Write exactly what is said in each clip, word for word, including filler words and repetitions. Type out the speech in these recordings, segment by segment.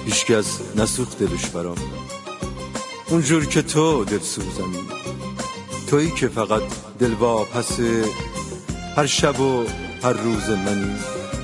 هیچکس نسوخت دلش برام اونجور که تو دل سوزمی، تویی که فقط دل واپس هر شب و هر روز منی.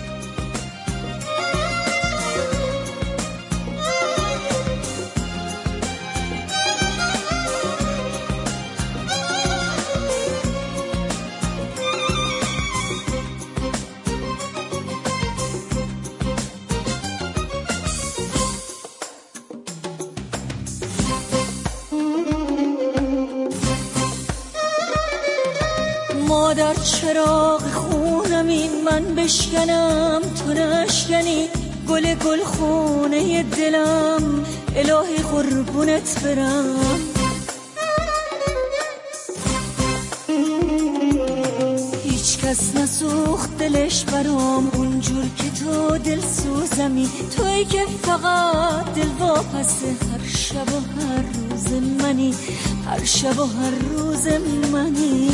مادر چراغ خونمی، من بشکنم تو نشکنی، گل گل خونه دلم الهی قربونت برم. هیچ کس نسوخت دلش برام اونجور که تو دل سوزمی، تویی که فقط دل واپس هر شب و هر روز منی، هر شب و هر روز منی.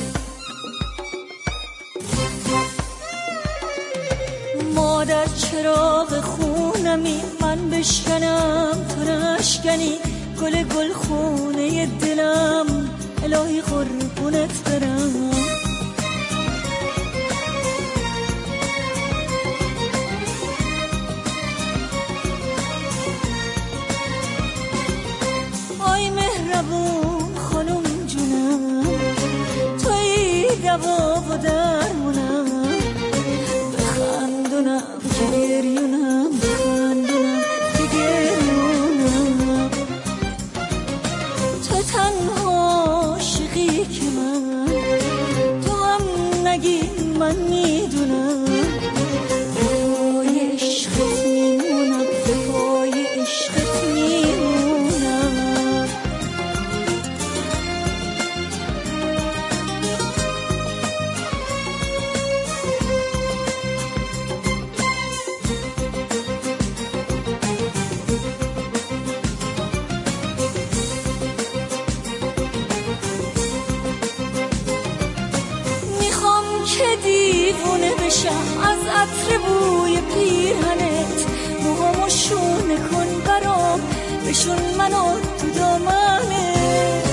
مادر چراغ خونمی، من بشکنم تو نشکنی، گل گل خونه دلم الهی قربونت برم. آی مهربون خانم جونم، تویی دوا و درمونم، بخندونم که گریونم، بخندونم که گریونم. تو تنها عاشقی که من، تو هم نگی من میدونم، پای عشقت میمونم، پای عشقت میمونم. که دیوونه بشم از عطر بوی پیرهنت، موهامو شونه کن برام، بشون منو تو دامنت.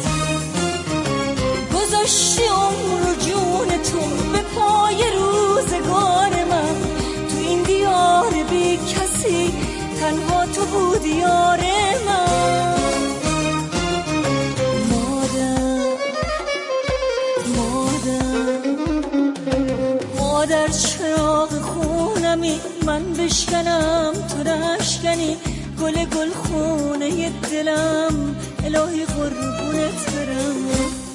گذاشتی عمر و جون تو به پای روزگار من، تو این دیار بی کسی تنها تو بودی یار من. مادر چراغ خونمی، من بشکنم تو نشکنی، گل گل خونه دلم الهی قربونت برم.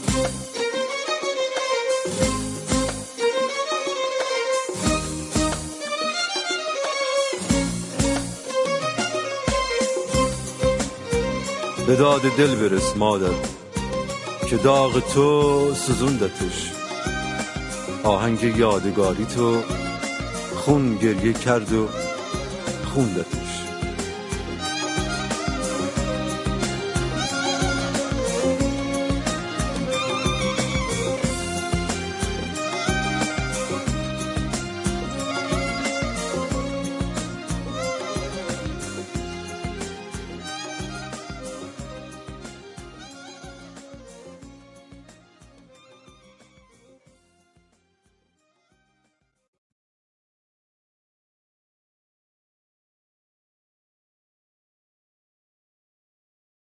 به داد دل برس مادر که داغ تو سوزوندتش، آهنگ یادگاری تو خون گریه کرد و خوندتش.